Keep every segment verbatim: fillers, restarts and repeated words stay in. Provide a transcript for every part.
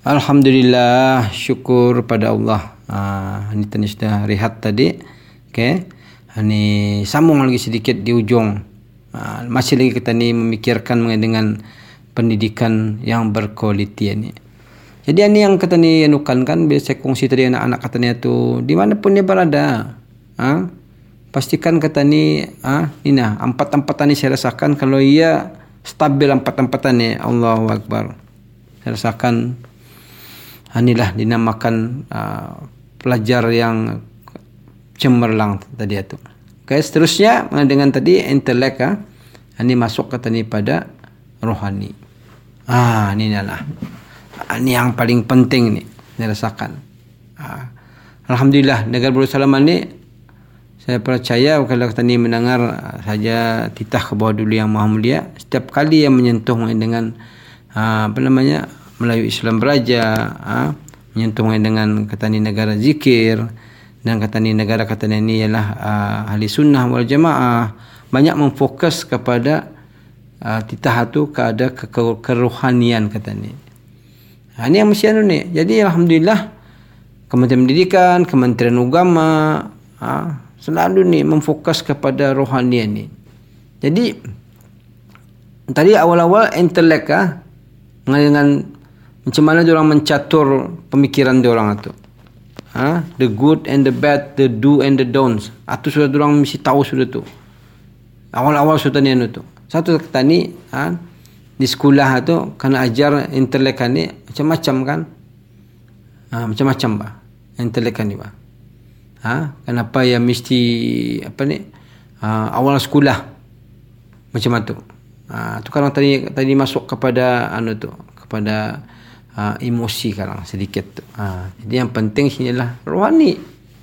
Alhamdulillah, syukur pada Allah. Ah, ini tadi sudah rehat tadi. Okey. Ini sambung lagi sedikit di ujung. Ah, masih lagi kita ni memikirkan mengenai dengan pendidikan yang berkualiti ini. Jadi ini yang kata ni anukan kan, bila saya kongsi tadi anak-anak katanya tu di mana pun dia berada. Ah, pastikan kata ni ah ini nah empat-empatan ni saya rasakan kalau ia stabil empat-empatan ni, Allahu Akbar. Saya rasakan inilah dinamakan uh, pelajar yang cemerlang tadi itu. Okay, seterusnya dengan tadi intelek, ah, ini masuk kata ni pada rohani. Ah, ini adalah ini yang paling penting ni dirasakan. Ah, Alhamdulillah negara Darussalam ni saya percaya kalau kata ni mendengar uh, saja titah ke bawah dulu yang Maha Mulia, setiap kali yang menyentuh dengan uh, apa namanya Melayu Islam Beraja, ha, menyentuh dengan kata ni negara zikir dan kata ni negara kata ni ialah uh, ahli sunnah wal jamaah, banyak memfokus kepada uh, titah tu keada ke kerohanian kata ni. Ha, ini yang mesti anu ni. Jadi alhamdulillah Kementerian Pendidikan, Kementerian Agama, ha, selalu ni memfokus kepada rohanian ni. Jadi tadi awal-awal intelek, ah, dengan macam mana diorang mencatur pemikiran diorang itu. Ha? The good and the bad, the do and the don'ts. Itu sudah diorang mesti tahu sudah tu. Awal-awal sudah ni anu tu. Satu kata ni, ha? Di sekolah tu kena ajar intelek ni macam-macam kan. Ha, macam-macam bah. Intelek ni bah. Ha? Kenapa ya mesti apa ni? Ha, awal sekolah macam tu. Ha, tu kalau tadi tadi masuk kepada anu tu, kepada Uh, emosi sekarang sedikit tu. Uh, jadi yang penting sini adalah rohani.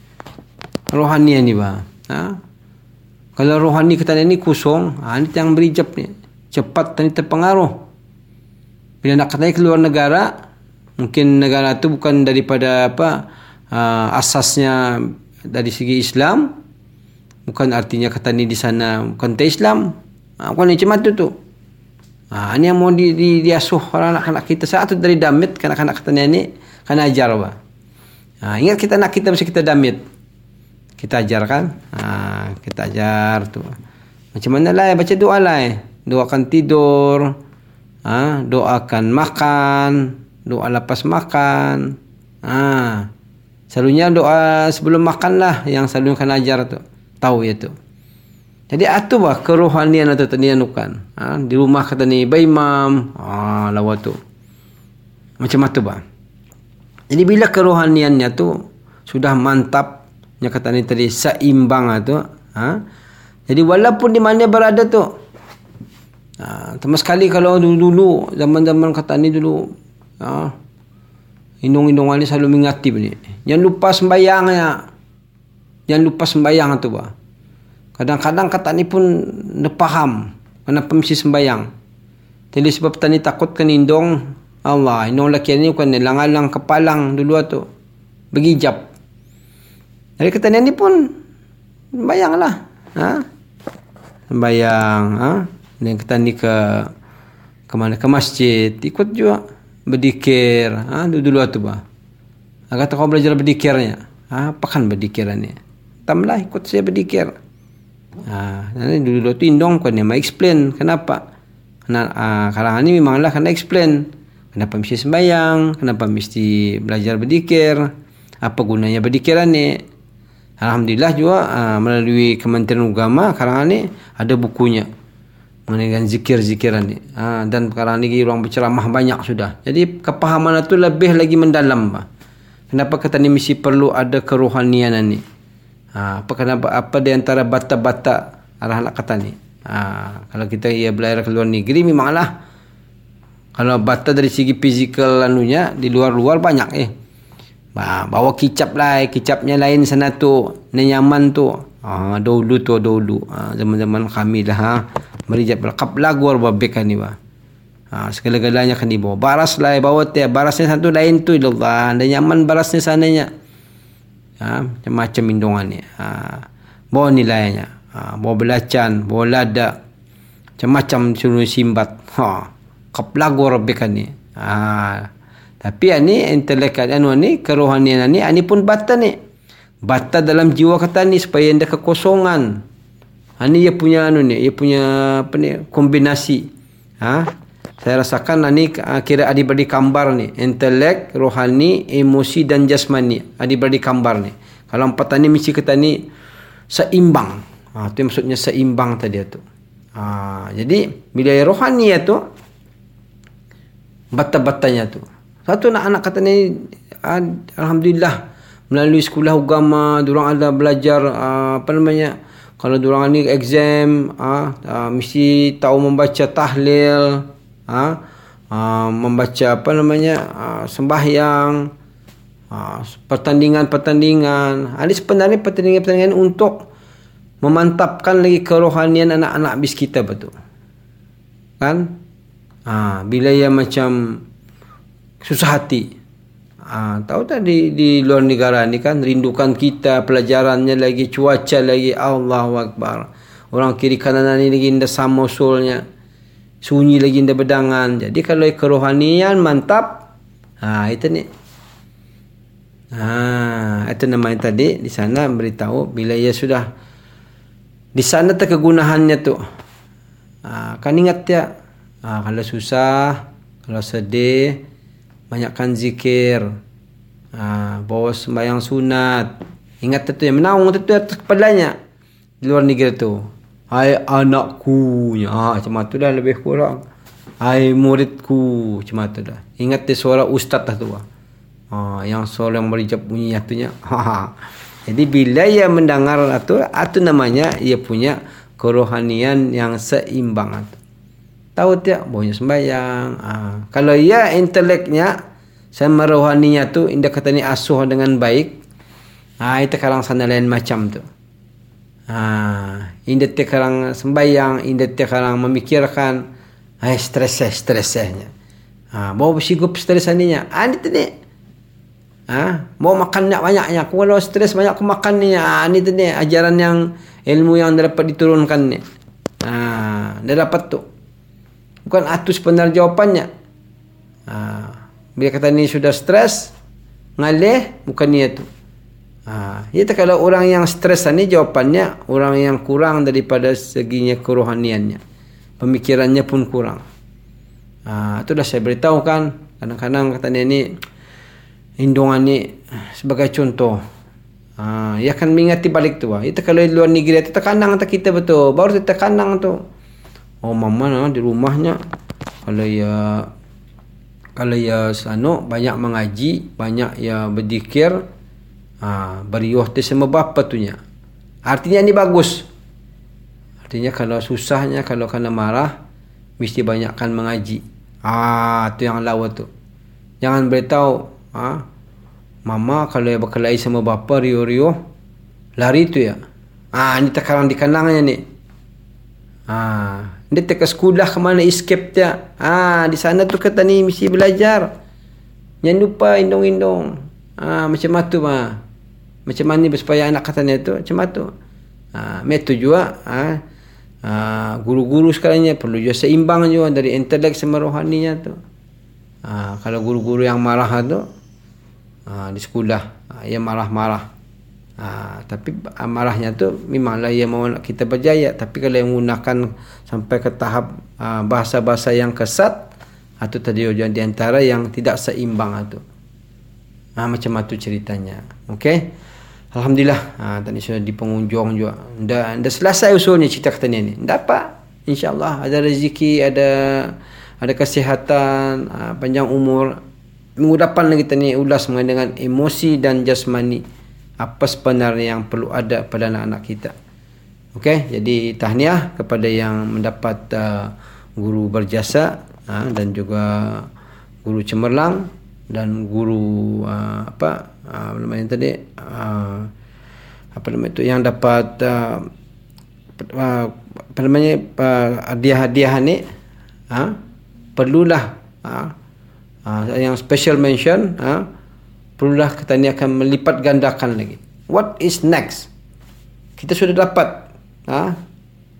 Rohani ni bah. Ha? Kalau rohani kita ni kosong, ha, ni yang berijab ni. Cepat tadi terpengaruh. Bila nak katanya keluar negara, mungkin negara tu bukan daripada apa uh, asasnya dari segi Islam, bukan artinya kata ni di sana bukan Islam. Ha, bukan macam tu tu. Ha, ini yang mau di, di, diasuh anak-anak kita. Satu dari damit kanak-kanak katanya ni kena ajar apa. Ha, ingat kita nak kita mesti kita damit. Kita ajar kan. Ha, kita ajar tu. Macam mana lah baca doa lah. Doakan tidur. Ha, doakan makan. Doa lepas makan. Ha, selalunya doa sebelum makan lah yang selalu kena ajar tu. Tahu ya tu. Jadi atu bah kerohanian atau tanianukan. Ha, di rumah kata ni baimam, ah lawa tu. Macam tu bah. Jadi bila kerohaniannya tu sudah mantap, nya kata ni tadi seimbang tu, ha. Jadi walaupun di mana berada tu. Ha, sama sekali kalau dulu-dulu zaman-zaman kata ni dulu, ha. Indung-indung ni selalu mengingati ni. Jangan lupa sembahyangnya. Jangan lupa sembahyang tu bah. Kadang-kadang kata ni pun dia faham kenapa mesti sembahyang. Jadi sebab tani takut kan indong Allah, indong laki ni bukan lang-alang kepalang dulu tu. Begijab. Jadi kata ni pun sembahyanglah. Ha? Sembahyang, ha? Dan kata ni ke ke mana ke masjid, ikut juga berdikir, ha? Dulu tu bah. Kata kau belajar berdikirnya. Ha, apa kan berdikirannya? Tamlah ikut saya berdikir. Ha, dulu tu indong kan dia mau explain kenapa. Nah, ah, kalangan ni memanglah kena explain kenapa mesti sembahyang, kenapa mesti belajar berzikir, apa gunanya berzikiran ni. Alhamdulillah juga ah, melalui Kementerian Agama kalangan ni ada bukunya mengenai zikir-zikiran ni. Ah, dan sekarang ni orang berceramah banyak sudah. Jadi kepahaman itu lebih lagi mendalam bah. Kenapa kata ni mesti perlu ada kerohanian ni? Ha, apa kenapa apa di antara bata-bata arah nak kata ni? Ha, kalau kita ia belajar ke luar negeri memanglah kalau bata dari segi fizikal anunya di luar-luar banyak eh. Bah, bawa kicap lah, kicapnya lain sana tu, nyaman tu. Ah, ha, dulu tu dulu. Ha, zaman-zaman kami dah ha, merijab lekap lagu babek kan ni bah. Ha, segala-galanya kan dibawa. Baras lah bawa teh, barasnya satu lain tu Allah. Dan nyaman barasnya sananya. Ha, macam-macam indungan ni. Ha, bawa nilainya. Ha, bawa belacan, bawa lada. Macam-macam suruh simbat. Ha, kap lagu Rabbi kan ni. Ha, Tapi ani intelek anu ni kerohanian ni ani pun bata ni. Bata dalam jiwa kata ni supaya ada kekosongan. Ani dia punya anu ni, dia punya apa ni kombinasi. Ha? Saya rasakan ani kira adik-beradik kambar ni, intelek, rohani, emosi dan jasmani. Adik-beradik kambar ni. Kalau empat ni mesti kata ni seimbang. Ha, tu maksudnya seimbang tadi tu. Ha, jadi bila rohani tu bata-batanya tu. Satu anak-anak kata ni alhamdulillah melalui sekolah agama diorang ada belajar uh, apa namanya kalau diorang ni exam uh, uh, mesti tahu membaca tahlil, uh, uh, membaca apa namanya uh, sembahyang, uh, pertandingan-pertandingan. Ini sebenarnya pertandingan-pertandingan untuk memantapkan lagi kerohanian anak-anak bis kita, betul kan? Ha, bila ia macam susah hati, ha, tahu tak di, di luar negara ni kan rindukan kita, pelajarannya lagi, cuaca lagi, Allahu Akbar, orang kiri kanan ni lagi indah sama usulnya, sunyi lagi indah bedangan. Jadi kalau kerohanian mantap, ha, itu ni, ha, itu namanya tadi di sana beritahu bila ia sudah di sana tu kegunaannya tu, ha, kan ingat ya. Ha, kalau susah, kalau sedih, banyakkan zikir, ha, bawa sembahyang sunat. Ingat tu yang menaung tu atas kepalanya di luar negeri tu. Hai anakku, ha, macam tu dah lebih kurang. Hai muridku, macam tu dah. Ingat tu suara ustaz dah tu. Ha, yang suara yang berijab bunyi atunya. Ha. Jadi bila ia mendengar itu, itu namanya ia punya kerohanian yang seimbang itu. Tahu tak? Boleh sembahyang. Ha. Kalau ia inteleknya sama rohaninya tu, indah kata ni asuh dengan baik. Ha, itu sekarang sana lain macam tu. Ha, indah sekarang sembahyang, indah sekarang memikirkan, hai stres stresnya. Ha, bawa bersigup stres aninya. Ah ni tu ni. Ha, mau makan banyak-banyaknya. Aku kalau stres banyak aku makan ni. Ha, ni tu ni ajaran yang ilmu yang dapat diturunkan ni. Ha, dia dapat tu. Bukan itu sebenarnya jawapannya. Ha, bila kata ni sudah stres, ngalih, bukan ni itu. Ha, itu kalau orang yang stres ni jawapannya orang yang kurang daripada seginya kerohaniannya. Pemikirannya pun kurang. Ha, itu dah saya beritahu kan. Kadang-kadang kata ni ni indungan ni sebagai contoh. Ha, ia akan mengingati balik tu. Itu kalau di luar negeri itu terkandang tak kita betul. Baru kita terkandang tu. Oh mama nah, di rumahnya kalau ya kalau ya sano banyak mengaji, banyak ya berzikir, ha, beriuh tu sama bapa tunya. Artinya ini bagus. Artinya kalau susahnya, kalau kena marah, mesti banyakkan mengaji. Ah, tu yang lawa tu. Jangan beritahu, ah, mama kalau ya berkelahi sama bapa riuh-riuh, lari tu ya. Ah, ini sekarang di kanangnya ni. Ah, dia ke sekolah ke mana escape dia. Ah, di sana tu kata ni mesti belajar. Jangan lupa indung-indung. Ah, macam tu mah. Macam mana supaya anak katanya tu macam tu. Ah, metu juga ah, ah guru-guru sekarang ni perlu juga seimbang juga dari intelek sama rohaninya tu. Ah, kalau guru-guru yang marah tu ah, di sekolah, ah, ia marah-marah. Ha, tapi marahnya tu memanglah ia mahu nak kita berjaya. Tapi kalau yang menggunakan sampai ke tahap uh, bahasa-bahasa yang kesat, itu tadi di antara yang tidak seimbang itu. Ha, macam itu ceritanya. Okey. Alhamdulillah. Ha, tadi sudah di pengunjung juga. Dah dah selesai usulnya cerita kita ni. Dapat insya-Allah ada rezeki, ada ada kesihatan, ha, panjang umur. Minggu depan lagi kita ni ulas mengenai dengan emosi dan jasmani. Apa sebenarnya yang perlu ada pada anak-anak kita. Okey, jadi tahniah kepada yang mendapat uh, guru berjasa uh, dan juga guru cemerlang dan guru uh, apa uh, namanya tadi uh, apa namanya itu yang dapat uh, uh, apa namanya uh, hadiah-hadiah ni uh, perlulah uh, uh, yang special mention uh, perlulah kita ni akan melipat gandakan lagi. What is next? Kita sudah dapat, ha?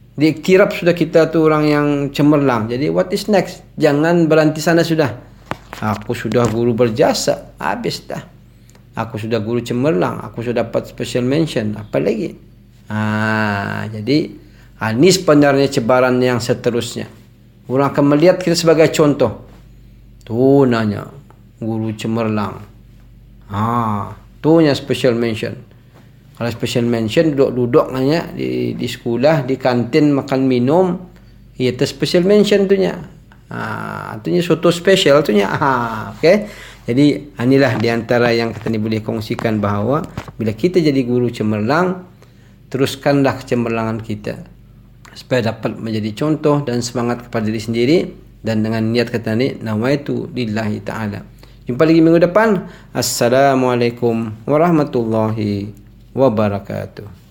Diiktiraf sudah kita tu orang yang cemerlang. Jadi what is next? Jangan berhenti sana sudah. Aku sudah guru berjasa, habis dah. Aku sudah guru cemerlang, aku sudah dapat special mention, apa lagi? Ha, jadi ha, ini sebenarnya cabaran yang seterusnya. Orang akan melihat kita sebagai contoh. Tu nanya guru cemerlang. Ha, tu nya special mention. Kalau special mention duduk-duduk nanya di di sekolah, di kantin makan minum, ia tu special mention tu nya. Ha, tu nya soto special tu nya. Ha, okey. Jadi inilah di antara yang kita ni boleh kongsikan bahawa bila kita jadi guru cemerlang, teruskanlah kecemerlangan kita supaya dapat menjadi contoh dan semangat kepada diri sendiri, dan dengan niat kata ni nawaitu lillahi ta'ala. Jumpa lagi minggu depan. Assalamualaikum warahmatullahi wabarakatuh.